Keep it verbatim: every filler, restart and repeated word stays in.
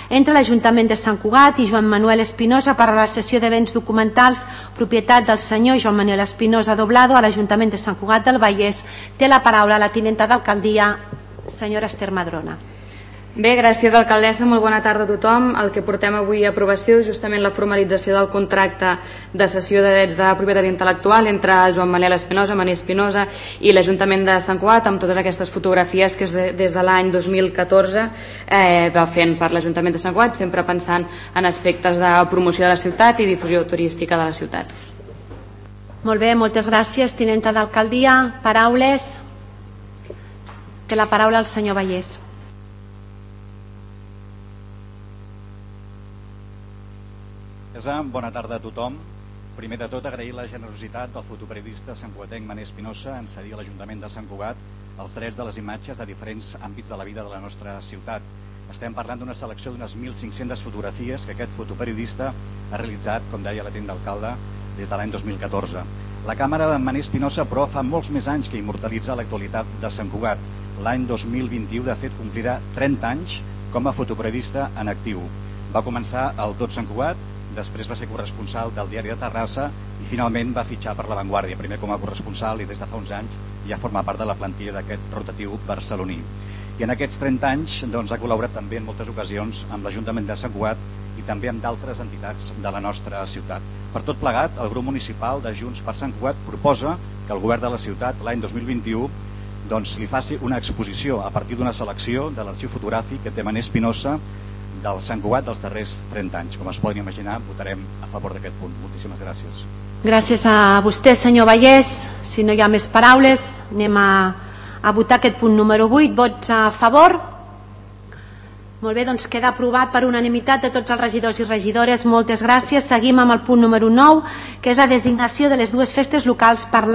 entre l'Ajuntament de Sant Cugat i Joan Manuel Espinosa per a la cessió de béns documentals propietat del senyor Joan Manuel Espinosa Doblado a l'Ajuntament de Sant Cugat del Vallès. Té la paraula la tinenta d'alcaldia, senyora Esther Madrona. Bé, gràcies, alcaldessa. Molt bona tarda a tothom. El que portem avui a aprovació és justament la formalització del contracte de cessió de drets de propietat intel·lectual entre Joan Manuel Espinosa, Manuel Espinosa i l'Ajuntament de Sant Cugat, amb totes aquestes fotografies que des de l'any dos mil catorze eh, va fent per l'Ajuntament de Sant Cugat, sempre pensant en aspectes de promoció de la ciutat i difusió turística de la ciutat. Molt bé, moltes gràcies, tinenta d'alcaldia. Paraules? Té la paraula el senyor Vallès. Bona tarda a tothom. Primer de tot, agrair la generositat del fotoperiodista santcugatenc Manuel Espinosa en cedir a l'Ajuntament de Sant Cugat els drets de les imatges de diferents àmbits de la vida de la nostra ciutat. Estem parlant d'una selecció d'unes mil cinc-centes fotografies que aquest fotoperiodista ha realitzat, com deia la tinent d'alcalde, des de l'any dos mil catorze. La càmera de Manuel Espinosa, però, fa molts més anys que immortalitza l'actualitat de Sant Cugat. L'any dos mil vint-i-u, de fet, complirà trenta anys com a fotoperiodista en actiu. Va començar al Tot Sant Cugat, després va ser corresponsal del Diari de Terrassa i finalment va fitxar per La Vanguardia, primer com a corresponsal i des de fa uns anys ja forma part de la plantilla d'aquest rotatiu barceloní. I en aquests trenta anys doncs, ha col·laborat també en moltes ocasions amb l'Ajuntament de Sant Cugat i també amb d'altres entitats de la nostra ciutat. Per tot plegat, el grup municipal de Junts per Sant Cugat proposa que el govern de la ciutat l'any dos mil vint-i-u doncs, li faci una exposició a partir d'una selecció de l'arxiu fotogràfic que té Manuel Espinosa del Sant Cugat dels darrers trenta anys. Com es poden imaginar, votarem a favor d'aquest punt. Moltíssimes gràcies. Gràcies a vostè, senyor Vallès. Si no hi ha més paraules, anem a, a votar aquest punt número vuit. Vots a favor? Molt bé, doncs queda aprovat per unanimitat de tots els regidors i regidores. Moltes gràcies. Seguim amb el punt número nou, que és la designació de les dues festes locals per